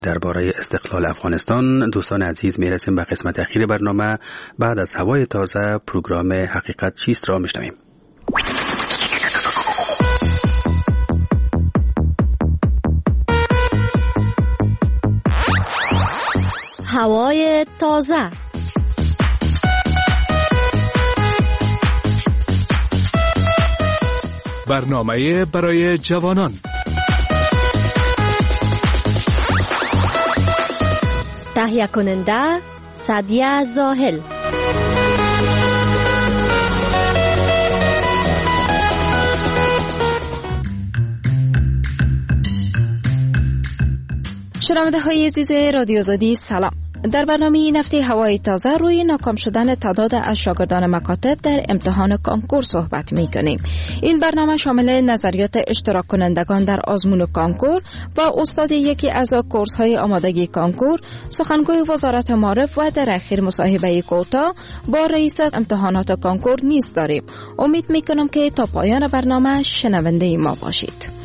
درباره استقلال افغانستان دوستان عزیز میرسیم به قسمت اخیر برنامه. بعد از هوای تازه پروگرام حقیقت چیست را میشنویم. هوای تازه. برنامه برای جوانان. تهیه کننده سعدیه زاهل. شنونده های عزیز رادیو آزادی سلام. در برنامه این هفته هوای تازه روی ناکام شدن تعداد از شاگردان مکاتب در امتحان کانکور صحبت می کنیم. این برنامه شامل نظریات اشتراک کنندگان در آزمون کانکور و استاد یکی از کورس های آمادگی کانکور، سخنگوی وزارت معارف و در اخیر مصاحبه کوتاه با رئیس امتحانات کانکور نیز داریم. امید می کنم که تا پایان برنامه شنونده ما باشید.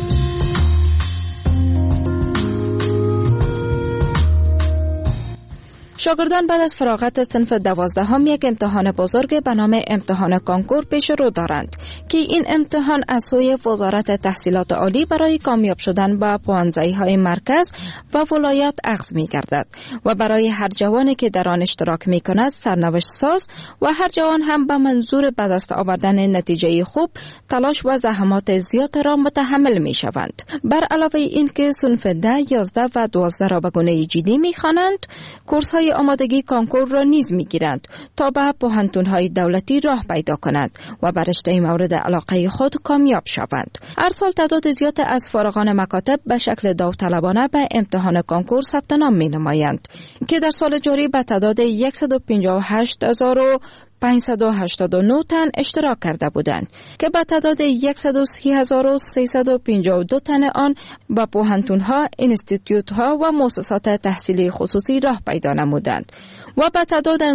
شاگردان بعد از فراغت صنف 12 یک امتحان بزرگ به نام امتحان کانکور پیش رو دارند که این امتحان از سوی وزارت تحصیلات عالی برای کامیاب شدن با پوانزایی‌های مرکز و ولایت اخذ می‌گردد و برای هر جوانی که در آن اشتراک می‌کند سرنوشت ساز و هر جوان هم به منظور به دست آوردن نتیجه خوب تلاش و زحمات زیاد را متحمل می‌شوند. بر علاوه این که صنف 10، 11 و 12 را به گونه جدی می‌خوانند، کورس‌های آمادگی کانکور را نیز می‌گیرند تا به پوهنتون‌های دولتی راه پیدا کنند و بر رشته مورد علاقه خود کامیاب شوند. هر سال تعداد زیاد از فارغان مکاتب به شکل داوطلبانه به امتحان کانکور ثبت نام می‌نمایند که در سال جاری به تعداد 158,589 تن اشتراک کرده بودند که به تعداد 130,352 تن آن با پوهنتون‌ها، انستیتوت‌ها و مؤسسات تحصیلی خصوصی راه پیدا نمودند و به تعداد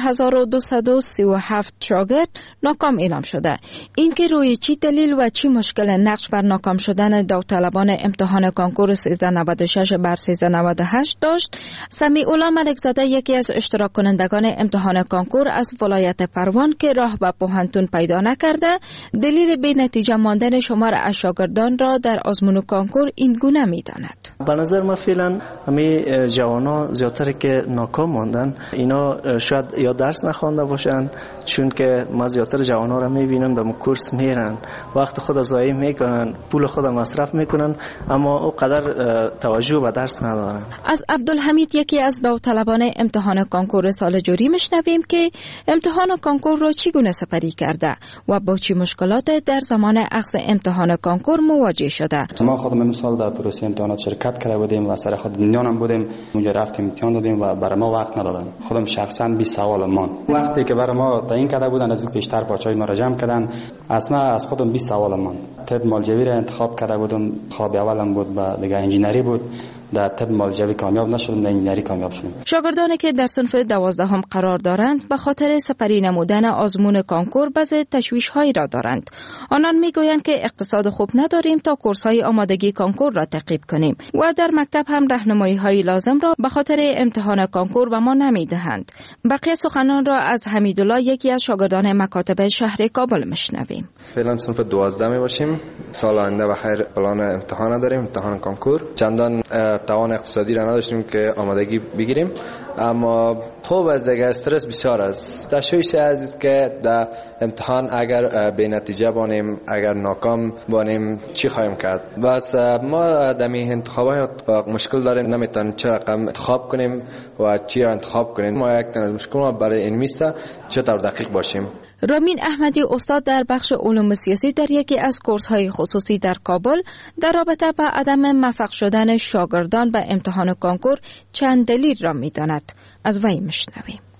19,237 شاگرد ناکام اعلام شده. این که روی چی دلیل و چی مشکل نقش بر ناکام شدن داوطلبان امتحان کانکور 1396 بر 1398 داشت، سمیع‌الله ملکزاده یکی از اشتراک کنندگان امتحان کانکور از ولایت پروان که راه به پوهنتون پیدا نکرده، دلیل بی نتیجه ماندن شمار از شاگردان را در آزمون کانکور این گونه می‌داند. به نظر من فعلا همه جوانا زیادتر که ناکام ماندن اینا شاید یا درس نخوانده باشن، چون که ما زیادتر جوانا را میبینم در کورس میرن، وقت خود ضایع میکنن، پول خود مصرف میکنن، اما او قدر توجه به درس ندارن. از عبدالحمید یکی از داوطلبان امتحان کانکور سال جاری میشنویم که امتحان کانکور را چگونه سپری کرده و با چه مشکلات در زمان اخذ امتحان کانکور مواجه شده. ما خودم امسال در پروسه امتحانات شرکت کرده بودیم و سر خود دنیانم بودیم، اونجا رفتیم امتحان دادیم و برای ما وقت ندادن. خودم شخصا 20 سوال ماند. وقتی که برای ما تعیین کرده بودن از پیشتر پاچای ما را جمع کردن، اصلا از خودم 20 سوال ماند. طب مالجوی را انتخاب کرده بودم، خواب اولم بود و دیگه انجینری بود. در طب مالجوی کامیاب نشدم، در انجینری کامیاب شدم. شاگردانی که در صنف 12 هم قرار دارند به خاطر سپری نمودن آزمون کانکور بعض تشویش‌هایی را دارند. آنان میگویند که اقتصاد خوب نداریم تا کورس‌های آمادگی کانکور را تعقیب کنیم و در مکتب هم راهنمایی‌های لازم را به خاطر امتحان کانکور به ما نمیدهند. بقیه سخنان را از حمیدالله یکی از شاگردان مکاتب شهر کابل میشنویم. فعلا صنف 12 می باشیم. سال آینده بخیر پلان امتحان داریم، امتحان کانکور. چندان توان اقتصادی را نداشتیم که آمادگی بگیریم، اما خوب از دیگه استرس بسیار است. تشویش است که در امتحان اگر به نتیجه بانیم، اگر ناکام بانیم چی خواهیم کرد. بس ما در این انتخابات مشکل داریم، نمیتونیم چه رقم انتخاب کنیم و چی را انتخاب کنیم. ما یک از مشکل برای این میسته چطور دقیق باشیم. رامین احمدی استاد در بخش علوم سیاسی در یکی از کورس‌های خصوصی در کابل در رابطه با عدم موفق شدن شاگردان به امتحان کانکور چند دلیل را می‌داند. از وی میشنویم.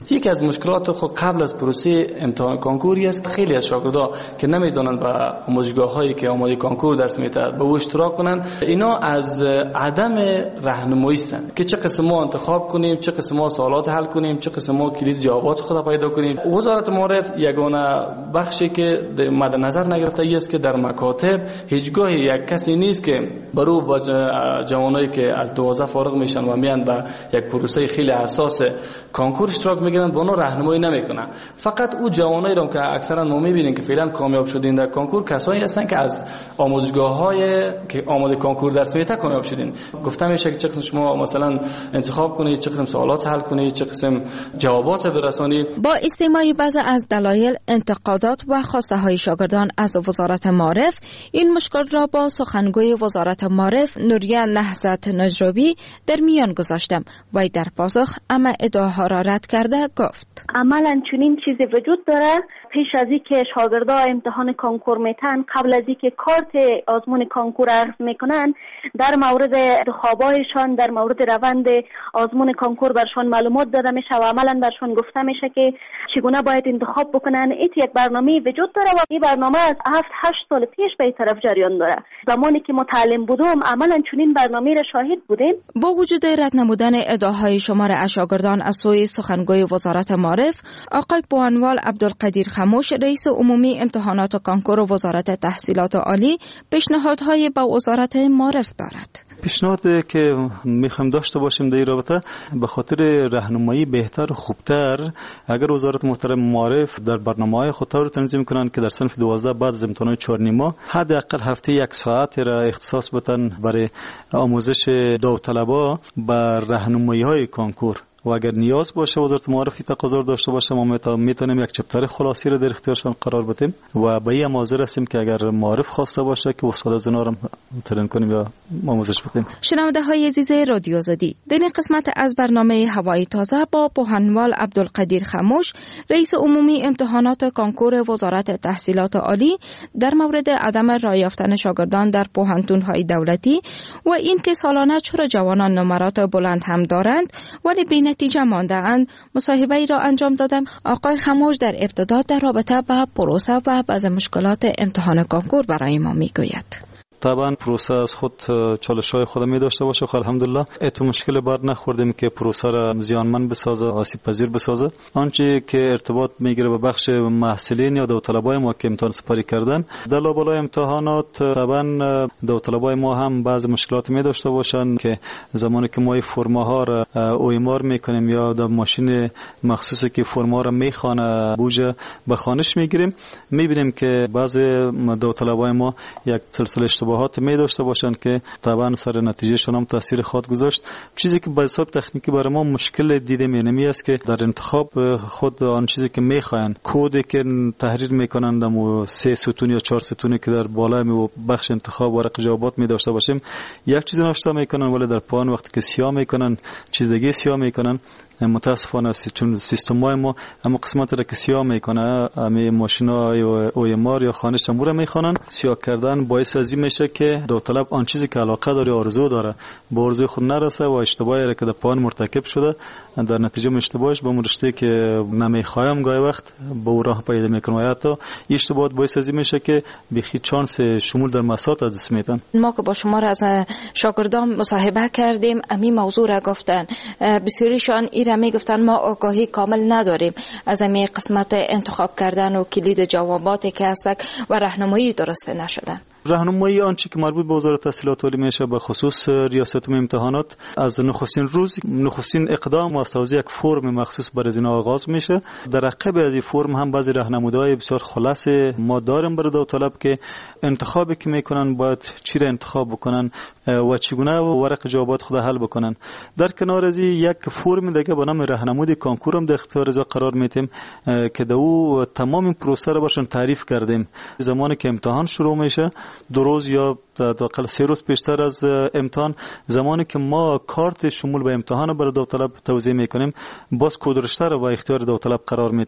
یکی از مشکلات خود قبل از پروسه امتحان کنکوری است. خیلی از شاگردان که نمیدونن به آموزشگاه‌هایی که آماده کنکور درس میدهند به او اشتراک کنند، اینا از عدم راهنمایی هستند که چه قسم ما انتخاب کنیم، چه قسم ما سوالات حل کنیم، چه قسم ما کلید جوابات خود پیدا کنیم. وزارت معارف یگانه بخشی که مد نظر نگرفته است که در مکاتب هیچگاه یک کسی نیست که برای جوانایی که از 12 فارغ میشن و میان به یک پروسه خیلی حساس کنکور اشتراک میگیرن، با اونها راهنمایی نمیکنن. فقط او جوانایی رو که اکثرا ما میبینیم که فعلا کامیاب شدین در کنکور کسایی هستن که از آموزشگاه‌های که آماده کنکور درس میده کامیاب شدین. گفتم میشه که چه قسم شما مثلا انتخاب کنید، چه قسم سوالات حل کنید، چه قسم جوابات برسونید. با استماع بعضی از دلایل، انتقادات و خواسته های شاگردان از وزارت معارف، این مشکل را با سخنگوی وزارت معارف نوریه نهضت نجرابی در میان گذاشتم و در پاسخ اما ادعاها را رد کرده گفت: عملا چنین چیزی وجود داره. پیش از اینکه شاگردان امتحان کنکور میتن، قبل از اینکه کارت آزمون کنکور اخذ میکنن، در مورد انتخابایشان، در مورد روند آزمون کنکور برشان معلومات داده میشه و عملا برشان گفته میشه که چگونه باید انتخاب بکنن. این یک برنامه وجود داره و این برنامه از 7-8 سال پیش به طرف جریان داره. زمانی که متعلم بودم عملا چنین برنامه را شاهد بودیم. با وجود رد نمودن ادعاهای شمار از شاگردان از سوی سخنگوی وزارت معارف، آقای پوانوال عبدالقدیر خموش، رئیس عمومی امتحانات کنکور و وزارت تحصیلات عالی، پیشنهادهای به وزارت معارف دارد. پیشنهادی که میخوایم داشته باشیم در این رابطه به خاطر راهنمایی بهتر و خوبتر، اگر وزارت محترم معارف در برنامه‌های خود رو تنظیم کنن که در صنف 12 بعد از امتحانات 4 نیمه حداقل هفته 1 ساعت را اختصاص بدن برای آموزش داوطلبا بر راهنمایی‌های کنکور و اگر نیاز باشه وزارت معارفی تقاضا داشته باشه ما میتونیم یک چپتر خلاصی رو در اختیارشان قرار بدیم و به این حاضر هستیم که اگر معارف خواسته باشه که استاد از اونها رو ترین کنیم یا آموزش بدیم. شنونده های عزیز رادیو آزادی، در این قسمت از برنامه هوای تازه با پوهنوال عبدالقدیر خموش، رئیس عمومی امتحانات کنکور وزارت تحصیلات عالی، در مورد عدم رای یافتن شاگردان در پوهنتون‌های دولتی و اینکه سالانه چرا جوانان نمرات بلند هم دارند ولی بی نتیجه مانده اند، مصاحبه ای را انجام دادم. آقای خموش در ابتدا در رابطه با پروسه و بعض مشکلات امتحان کنکور برای ما میگوید. طبعا پروسه از خود چالش‌های خود می داشته باشه خب الحمدلله اتو مشکل بار نخوردیم که پروسه را زیانمند بسازه، آسیب پذیر بسازه. آنچه که ارتباط میگیره به بخش محصلین یا داوطلبای ما که امتحان سپاری کردن در لابلای امتحانات، طبعا داوطلبای ما هم بعض مشکلات می داشته باشن که زمانی که ما فرم‌ها را اویمار میکنیم یا در ماشین مخصوصی که فرما را میخوانه بوجه به خوانش میگیریم، میبینیم که بعض داوطلبای ما یک سلسله اشتباهات می داشته باشند که طبعا سر نتیجهشون هم تاثیر خود گذاشت. چیزی که به حساب تکنیکی برای ما مشکل دیده می است که در انتخاب خود آن چیزی که میخواین کدی که تحریر میکنن دمو 3 ستون یا 4 ستونی که در بالای می بخش انتخاب ورق جوابات می داشته باشیم، یک چیز نوشته میکنن ولی در پایان وقتی که سیاه میکنن چیز دیگه سیاه میکنن. متاسفانه چون سیستم‌های ما اما قسمت را که سیاه میکنه همه ماشینا یا اویمار یا خانش امور میخوانن، سیاه کردن باعث از این میشه که داوطلب آن چیزی که علاقه داره آرزو داره به آرزوی خود نرسه و اشتباهی را که در پایان مرتکب شده در نتیجه اشتباهش به رشته که نمیخوایم گاهی وقت به راه پیدا میکنه. یا تا اشتباهات باعث از این میشه که بخی چانس شمول در مسات از دست میدن. ما که با شما را از شاگردان مصاحبه کردیم امی موضوع را گفتن، بسیاریشان می گفتن ما آگاهی کامل نداریم از این قسمت انتخاب کردن و کلید جواباتی که هست و راهنمایی درست نشدن. راهنمایی آنچه که مربوط به وزارت تحصیلات عالی میشه به خصوص ریاست امتحانات از نخستین روز نخستین اقدام و توزیع یک فرم مخصوص برای این آغاز میشه. در عقب از این فرم هم بعضی راهنمودهای بسیار خلاص ما داریم برای داوطلب که انتخابی که میکنن باید چی را انتخاب بکنن و چگونه ورق جوابات خود حل بکنن. در کنار از یک فرم دیگه به نام راهنمود کنکور هم در اختیار از قرار میدیم که دو تمام این پروسه رو برشون تعریف کردیم. زمانی که امتحان شروع میشه 2 روز یا حداقل 3 روز پیشتر از امتحان، زمانی که ما کارت شمول به امتحان برای داوطلب توزیع میکنیم باز کد رشته رو با اختیار داوطلب قرار میدیم.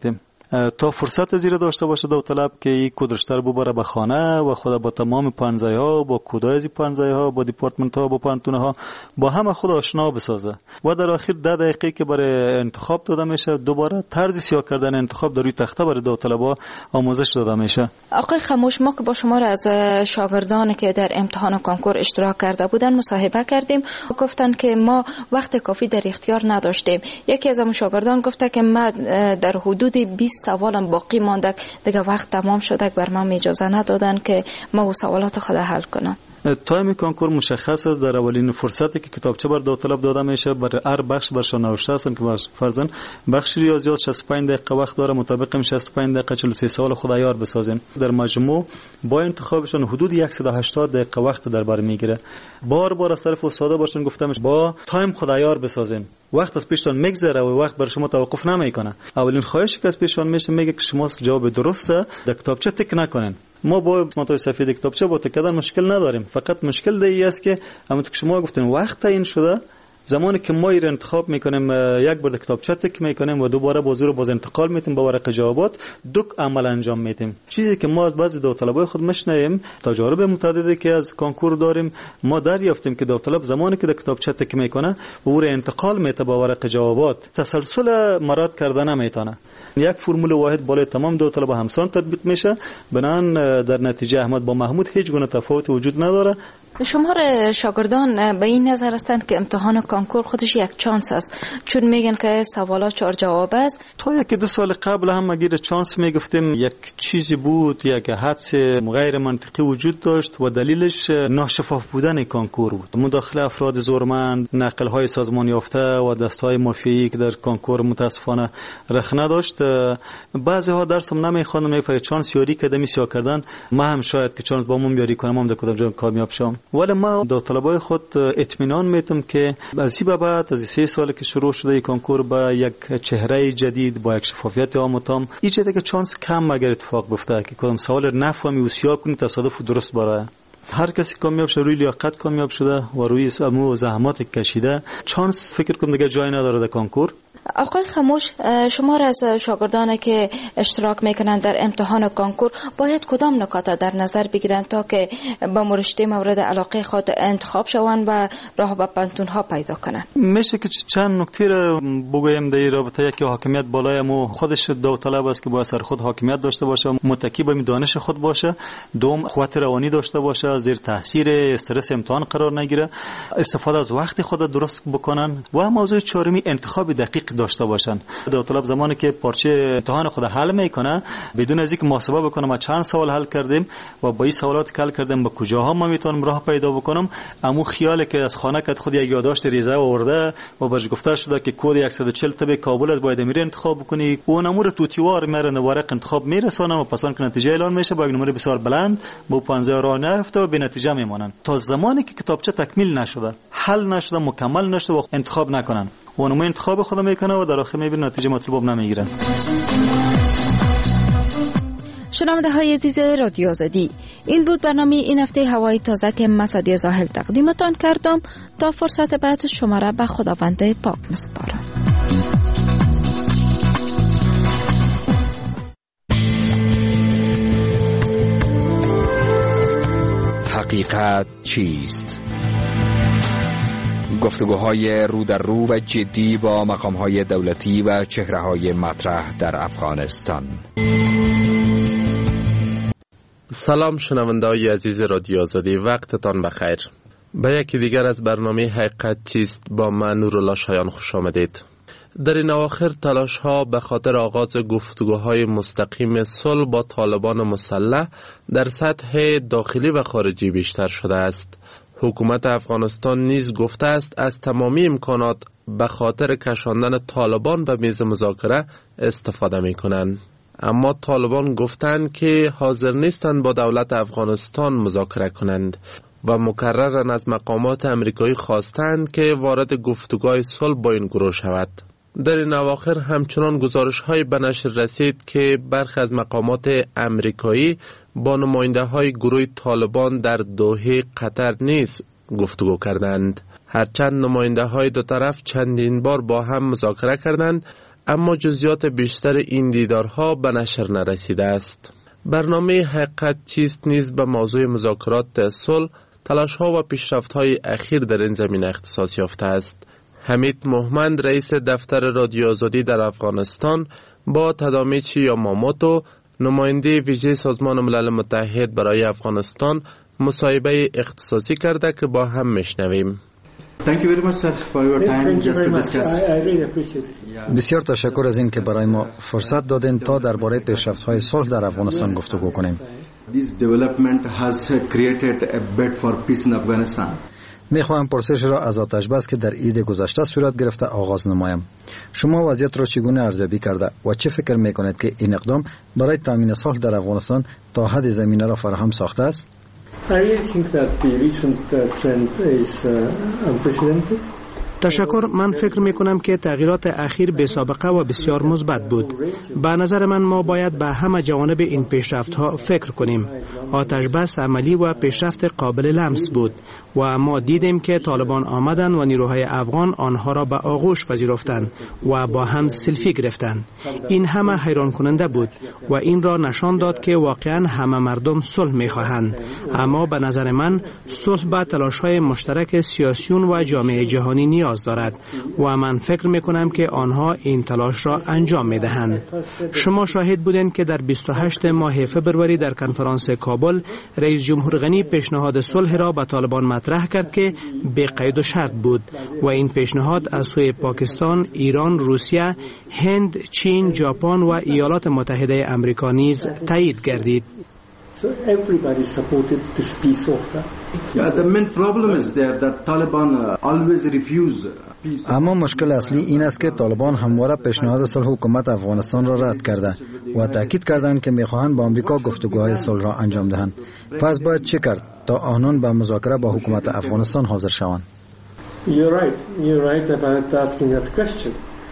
تا فرصت زیر داشته باشه داوطلب که یک کدرشتر ببره به خانه و خود با تمام پانزای‌ها، با کدای از پانزای‌ها، با دیپارتمنت‌ها، با پانتون‌ها با همه خود آشنا بسازه و در آخر 10 دقیقه که برای انتخاب داده میشه دوباره طرز سیاه کردن انتخاب در روی تخته برای داوطلب‌ها آموزش داده میشه. آقای خموش، ما که با شما از شاگردانی که در امتحان کنکور اشتراک کرده بودن مصاحبه کردیم، گفتن که ما وقت کافی در اختیار نداشتیم. یکی از شاگردان گفته که ما در حدود 20 سوالم باقی مانده، دیگه وقت تمام شده، بر من اجازه ندادن که ما اون سوالات خود حل کنم. تایم کنکور مشخص است. در اولین فرصتی که کتابچه بر داوطلب داده میشه برای هر بخش برشان نوشته هستن که فرضاً بخش ریاضیات 65 دقیقه وقت داره، مطابق 65 دقیقه 43 سوال خود عیار بسازین. در مجموع با انتخابشون حدود 180 دقیقه وقت در بر میگیره. بار از طرف استادا باشن گفتم با تایم خود عیار بسازین. وقت از پیشتون میگذره و وقت بر شما توقف نمیکنه. اولین خواهشی که از پیشتون میشه میگه که شما جواب درسته در کتابچه تک نکنین. ما با ماتای سفید کتابچه با تکیدن مشکل نداریم، فقط مشکل دیگه است که همونطور که شما گفتین وقت تعیین شده، زمانی که ما این انتخاب میکنیم یک بار کتابچه تک میکنیم و دوباره بازو رو باز انتقال میتیم با ورق جوابات دو عمل انجام میتیم. چیزی که ما از بعضی داوطلبای خود مشنیم، تجارب متعددی که از کنکور داریم، ما دریافتیم که داوطلب زمانی که کتابچه تک میکنه و رو انتقال میته با ورق جوابات تسلسل مراد کردن نمیتونه. یک فرمول واحد بالای تمام داوطلبا همسان تطبیق میشه، بنان در نتیجه احمد با محمود هیچ گونه تفاوتی وجود نداره. شمار شاگردان به این نظر هستند که امتحان کنکور خودش یک چانس است، چون میگن که سوالات 4 جواب است. تا 1-2 سال قبل هم اگر چانس میگفتیم یک چیزی بود، یک حدس غیر منطقی وجود داشت و دلیلش ناشفاف بودن کنکور بود. مداخله افراد زورمند، نقل های سازمان یافته و دستهای مافیایی که در کنکور متاسفانه رخ نداشت. بعضی ها درس هم نمیخوندن، میگفتن چانس یاری کردم میسیا کردن، ما هم شاید که چانس با من یاری کنم هم در کدام جا کامیاب شم. ولی ما داوطلبای خود اطمینان میتم که از این بعد از 3 سال که شروع شده کنکور با یک چهره جدید، با یک شفافیت آموزان، هیچ دیگه چانس کم اگر اتفاق بیفته که کدام سوال نفهمی و سیاه کنی تصادف درست برای هر کسی کامیاب شده، روی لیاقت کامیاب شده و روی امو زحمات کشیده، چانس فکر کنم دیگه جای نداره در کنکور. آقای خموش، شما را از شاگردانی که اشتراک میکنند در امتحان کنکور باید کدام نکات در نظر بگیرند تا که با رشته مورد علاقه خود انتخاب شوند و راه به پانتون ها پیدا کنند؟ میشه که چند نکته را بگویم در این رابطه. یکی حاکمیت بالای مو خودش داوطلب است که با سر خود حاکمیت داشته باشه، متکی به دانش خود باشه. دوم، قوت روانی داشته باشه، زیر تاثیر استرس امتحان قرار نگیره، استفاده از وقت خود درست بکنن. و موضوع چهارمی، انتخاب دقیق داشته باشن. داوطلب زمانی که پارچه امتحان خود حل میکنه بدون از اینکه محاسبه بکنه ما چند سوال حل کردیم و با این سوالات که حل کردیم به کجاها ما میتونم راه پیدا بکنم، امو خیاله که از خانه که خود یک یادداشت ریزه آورده و برش گفته شده که کد 140 تبع کابل باید میره انتخاب بکنی، اون امور توتیوار میره ورق انتخاب میرسونه و پسان که نتیجه اعلان میشه با نمره بسیار بلند با 50 راه نرفته و به نتیجه میمونن. تا زمانی که کتابچه تکمیل نشده، حل نشده، مکمل نشده و انتخاب نکنن، اونم انتخاب خود میکنه و در آخر میبینه نتیجه مطلوب نمیگیرن. شنونده های عزیز رادیو آزادی، این بود برنامه این هفته هوای تازه که من سعدیه زاهل تقدیمتان کردم. تا فرصت بعد شما را به خداوند پاک میسپارم. حقیقت چیست؟ گفتگوهای رو در رو و جدی با مقامهای دولتی و چهره‌های مطرح در افغانستان. سلام شنونده‌های عزیز رادیو آزادی، وقتتان بخیر. به یکی دیگر از برنامه حقیقت چیست با من نورالله شایان خوش آمدید. در این اواخر تلاش‌ها به خاطر آغاز گفتگوهای مستقیم صلح با طالبان مسلح در سطح داخلی و خارجی بیشتر شده است. حکومت افغانستان نیز گفته است از تمامی امکانات به خاطر کشاندن طالبان به میز مذاکره استفاده می‌کنند. اما طالبان گفتند که حاضر نیستند با دولت افغانستان مذاکره کنند و مکرراً از مقامات امریکایی خواستند که وارد گفتگوهای صلح با این گروه شود. در این اواخر همچنان گزارش‌های به نشر رسید که برخی از مقامات امریکایی با نماینده‌های گروه طالبان در دوحه قطر نیز گفتگو کردند. هرچند نماینده‌های دو طرف چندین بار با هم مذاکره کردند، اما جزئیات بیشتر این دیدارها به نشر نرسیده است. برنامه حقیقت چیست نیز به موضوع مذاکرات صلح، تلاش‌ها و پیشرفت‌های اخیر در این زمینه اختصاص یافته است. حمید مومند رئیس دفتر رادیو آزادی در افغانستان با تادامیچی یاماموتو نماینده ویژه سازمان ملل متحد برای افغانستان مصاحبه اختصاصی کرده که با هم میشنویم. بسیار تشکر از این که برای ما فرصت دادین تا درباره پیشرفت‌های صلح در افغانستان گفتگو کنیم. میخواهم پرسش را از آتش بس که در عید گذشته صورت گرفته آغاز نمایم. شما وضعیت را چگونه ارزیابی کرده و چه فکر میکنید که این اقدام برای تامین صلح در افغانستان تا حد زمینه را فراهم ساخته است؟ تشکر. من فکر می کنم که تغییرات اخیر بی سابقه و بسیار مثبت بود. به نظر من ما باید به همه جوانب این پیشرفت ها فکر کنیم. آتش بس عملی و پیشرفت قابل لمس بود و ما دیدیم که طالبان آمدند و نیروهای افغان آنها را به آغوش پذیرفتند و با هم سلفی گرفتند. این همه حیران کننده بود و این را نشان داد که واقعا همه مردم صلح می خواهند. اما به نظر من صلح به تلاش های مشترک سیاسیون و جامعه جهانی نیاز دارد و من فکر می کنم که آنها این تلاش را انجام می دهند. شما شاهد بودند که در 28 ماه فبروری در کنفرانس کابل رئیس جمهور غنی پیشنهاد صلح را به طالبان مطرح کرد که بی قید و شرط بود و این پیشنهاد از سوی پاکستان، ایران، روسیه، هند، چین، ژاپن و ایالات متحده آمریکا نیز تایید گردید. So everybody supported this peace offer. The main problem is there that Taliban always refuse peace. اما مشکل اصلی این است که طالبان همواره پیشنهاد صلح حکومت افغانستان را رد کرده و تاکید کردند که می‌خواهند با آمریکا گفتگوهای صلح را انجام دهند. پس باید چه کرد تا آنان به مذاکره با حکومت افغانستان حاضر شوند؟ You're right about asking that question.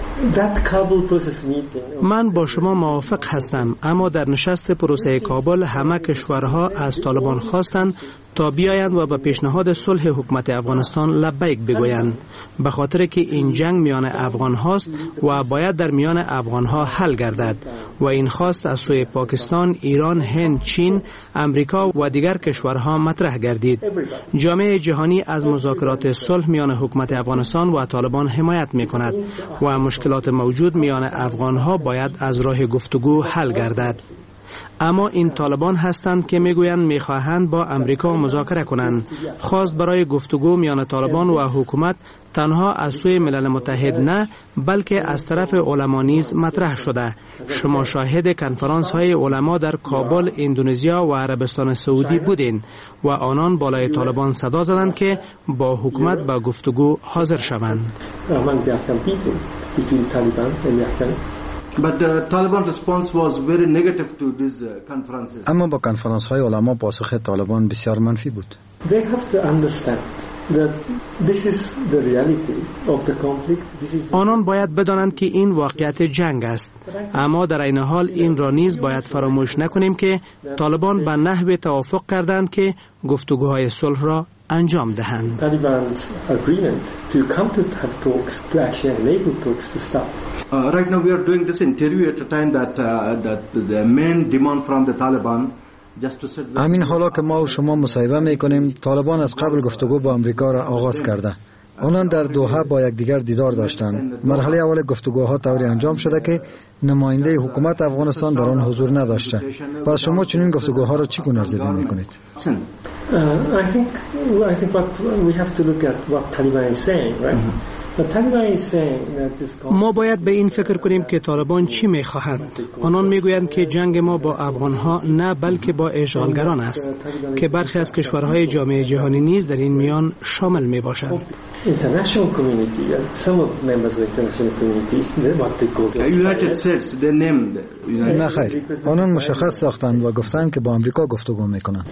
من با شما موافق هستم، اما در نشست پروسه کابل همه کشورها از طالبان خواستند تا بیایند و به پیشنهاد صلح حکومت افغانستان لبیک بگویند، به خاطر که این جنگ میان افغان هاست و باید در میان افغان ها حل گردد و این خواست از سوی پاکستان، ایران، هند، چین، امریکا و دیگر کشورها مطرح گردید. جامعه جهانی از مذاکرات صلح میان حکومت افغانستان و طالبان حمایت میکند و مشکلات موجود میان افغان ها باید از راه گفتگو حل گردد. اما این طالبان هستند که میگویند میخواهند با امریکا مذاکره کنند. خواست برای گفتگو میان طالبان و حکومت تنها از سوی ملل متحد نه، بلکه از طرف علما نیز مطرح شده. شما شاهد کنفرانس های علما در کابل، اندونزیا و عربستان سعودی بودین و آنان بالای طالبان صدا زدند که با حکومت به گفتگو حاضر شوند. But the Taliban response was very negative to these conferences. اما با کنفرانس های علما پاسخ طالبان بسیار منفی بود. They have to understand that this is the reality of the conflict. آنان باید بدانند که این واقعیت جنگ است، اما در این حال این را نیز باید فراموش نکنیم که طالبان به نحو توافق کردند که گفتگوهای صلح را انجام دهند. Taliban's agreement to come to have talks to actually enable talks to start. Right now we are doing this interview at a time that the main demand from the Taliban. همین حالا که ما و شما مصاحبه میکنیم، طالبان از قبل گفتگو با امریکا را آغاز کرده. آنان در دوحه با یکدیگر دیدار داشتند. مرحله اول گفتگوها طوری انجام شده که نماینده حکومت افغانستان در آن حضور نداشته. پس شما چنین گفتگوها را چگونه ارزیابی میکنید؟ I think what we have to look at what Taliban is saying, right? ما باید به این فکر کنیم که طالبان چی میخواهند. آنان میگویند که جنگ ما با افغانها نه بلکه با اشغالگران است که برخی از کشورهای جامعه جهانی نیز در این میان شامل میباشند. نه خیر، آنان مشخص ساختند و گفتند که با امریکا گفتگو میکنند.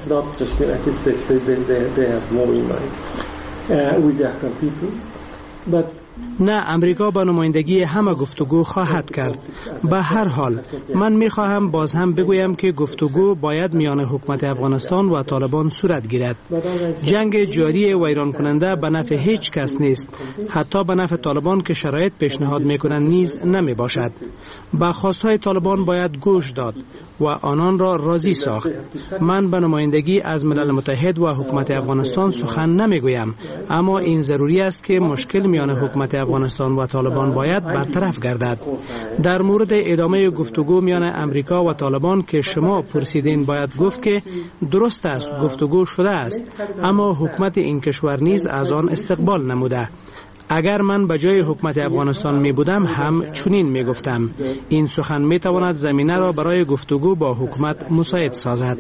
نه، امریکا با نمایندگی همه گفتگو خواهد کرد. به هر حال من میخواهم باز هم بگویم که گفتگو باید میان حکومت افغانستان و طالبان صورت گیرد. جنگ جاری ویران کننده به نفع هیچ کس نیست، حتی به نفع طالبان که شرایط پیشنهاد میکنند نیز نمی باشد. به خواستهای طالبان باید گوش داد و آنان را راضی ساخت. من به نمایندگی از ملل متحد و حکومت افغانستان سخن نمیگویم، اما این ضروری است که مشکل میان حکومت افغانستان و طالبان باید برطرف گردد. در مورد ادامه گفتگو میان امریکا و طالبان که شما پرسیدین، باید گفت که درست است گفتگو شده است، اما حکومت این کشور نیز از آن استقبال نموده. اگر من به جای حکومت افغانستان می بودم هم چنین می گفتم. این سخن می تواند زمینه را برای گفتگو با حکومت مساعد سازد.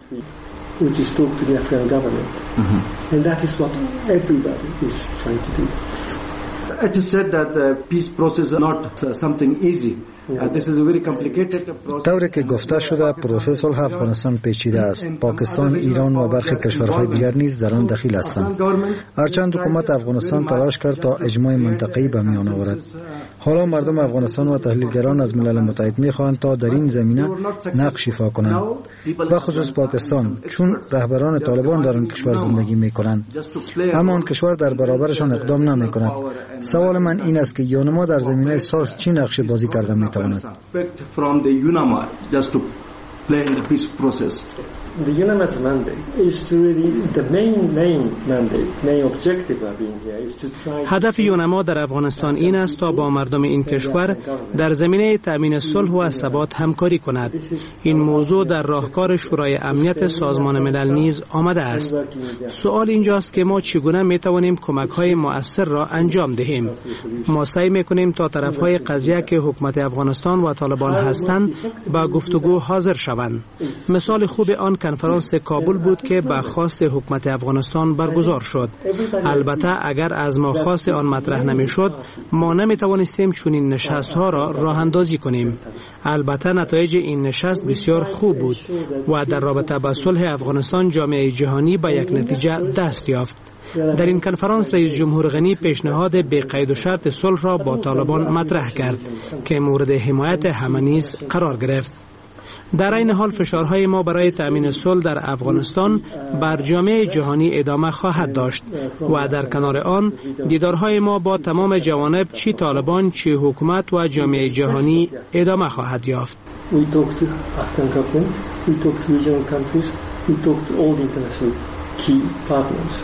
It is said that the peace process is not something easy. This is a very complicated process. طوری که گفته شده پروسه صلح افغانستان پیچیده است. پاکستان، ایران و برخی کشورهای دیگر نیز در آن دخیل هستند. هرچند حکومت افغانستان تلاش کرد تا اجماع منطقه‌ای به میان آورد. حالا مردم افغانستان و تحلیلگران از ملل متحد می‌خواهند تا در این زمینه نقش ایفا کنند. به خصوص پاکستان، چون رهبران طالبان در آن کشور زندگی می‌کنند، اما آن کشور در برابرشان اقدام نمی‌کند. سوال من این است که یونما در زمینه صلح چه نقشی بازی کرده می‌تواند؟ From the UNAMA just to play in the peace process. The UNAMA's mandate is to really the main objective of being here is to try. هدف یونما در افغانستان این است تا با مردم این کشور در زمینه تأمین صلح و ثبات همکاری کند. این موضوع در راهکار شورای امنیت سازمان ملل نیز آمده است. سوال اینجاست که ما چگونه می توانیم کمک‌های مؤثر را انجام دهیم. ما سعی می‌کنیم تا طرف‌های قضیه که حکومت افغانستان و طالبان هستند با گفتگو حاضر شوند. مثال خوب آن کنفرانس کابل بود که به خواست حکومت افغانستان برگزار شد. البته اگر از ما خواست آن مطرح نمیشد، ما نمیتوانستیم چنین نشست‌ها را راه اندازی کنیم. البته نتایج این نشست بسیار خوب بود و در رابطه با صلح افغانستان جامعه جهانی به یک نتیجه دست یافت. در این کنفرانس رئیس جمهور غنی پیشنهاد بی قید و شرط صلح را با طالبان مطرح کرد که مورد حمایت همه نیز قرار گرفت. در این حال فشارهای ما برای تأمین صلح در افغانستان بر جامعه جهانی ادامه خواهد داشت و در کنار آن دیدارهای ما با تمام جوانب چی طالبان چی حکومت و جامعه جهانی ادامه خواهد یافت. key partners